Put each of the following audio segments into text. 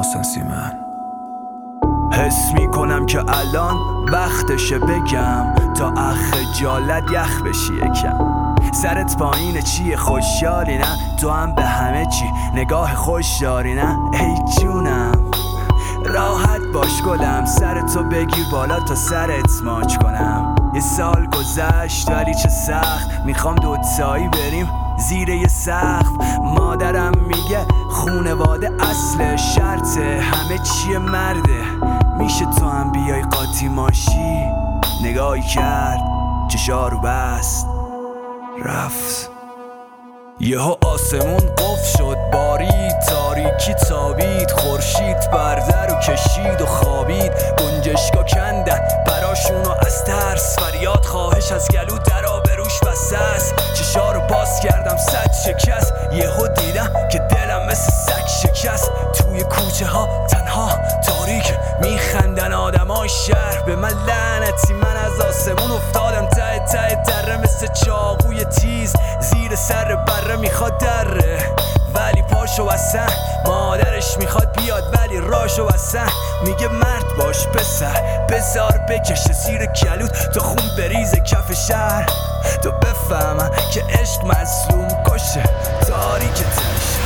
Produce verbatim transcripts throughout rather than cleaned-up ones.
اساسی من حس میکنم که الان وقتشه بگم تا اخ خجالت یخ بشی یکم. سرت پایینه چیه خوشحالی نه؟ تو هم به همه چی نگاه خوش داری نه؟ ای جونم راحت باش گلم، سرتو بگیر بالا تا سرت ماچ کنم. یه سال گذشت ولی چه سخت، میخوام دوتایی بریم زیر یه سقف. مادرم میگه خونواده اصل شرطه، همه چیه مرده. میشه تو هم بیای قاطی ماشی؟ نگاهی کرد چشارو بست رفت. یهو آسمون قفل شد، بارید تاریکی تابید، خورشید برده رو کشید و خوابید. گنجشکا کندن براشونو از ترس، فریاد خواهش از گلو در آبروش بسته است. چشا رو باز کردم صد شکست، یهو دیدم که دلم مثل سگ شکست. توی کوچه ها تنها تاریک میخندن آدمای شهر به من لعنتی. من از آسمون افتادم ته ته دره، مثل چاقوی تیز زیر سر بره. میخواد دره ولی پاشو وسن، مادرش میخواد بیاد ولی راشو وسن. میگه مرد باش پسر بزار بکشه زیر کلود تا خون بریزه کف شهر. تو بفهمم که عشق مظلوم کشه تاریک تنشه.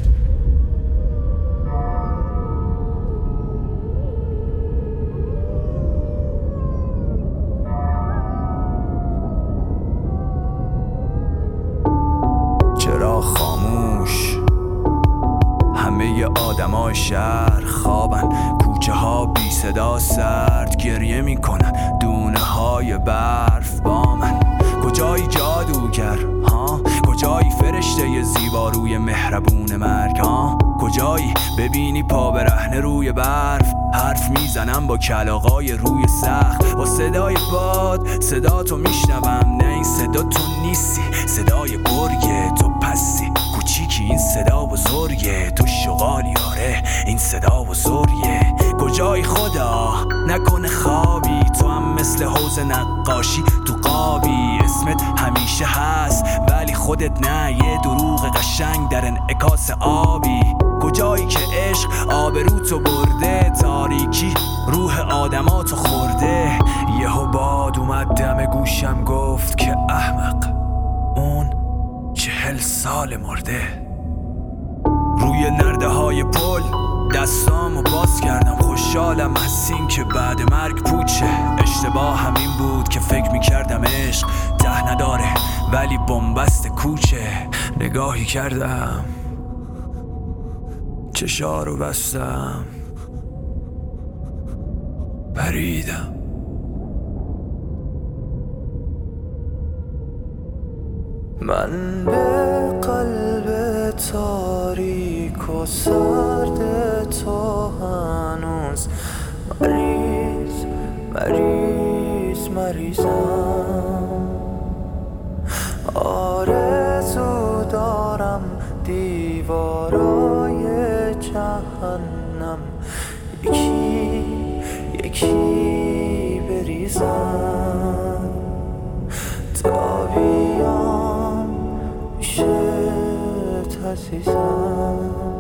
چرا خاموش همه آدمای شهر خوابن، کوچه ها بی صدا سرد گریه میکنن، دونه های برف با من. کجایی جادوگر ها؟ کجایی فرشته ی زیبا روی مهربون مرگ ها؟ کجایی ببینی پا برهنه روی برف؟ حرف میزنم با کلاغای روی سقف، با صدای باد صدا تو میشنوم. نه این صدا تو نیستی، صدای گرگه تو پستی. کوچیکی این صدا بزرگه، تو شغالی آره این صدا بزرگه. کجای خدا نکنه خوابی، تو هم مثل حوض نقاشی تو قابی. اسمت همیشه هست ولی خودت نه، یه دروغ قشنگ در انعکاس آبی. کجایی که عشق آبروتو برده، تاریکی روح آدماتو خورده. یهو باد اومد دم گوشم گفت که احمق اون چهل سال مرده. روی نرده های پل دستامو باز کردم، خوشحالم از این که بعد مرگ پوچه. اشتباه همین بود که فکر میکردم عشق ته نداره ولی بنبست کوچه. نگاهی کردم چشارو بستم پریدم. من به قلب تاریک و سرد تو هنوز مریض مریض مریضم. آرزو دارم دیوارای جهنم یکی یکی بریزم تا بیام عزیزم.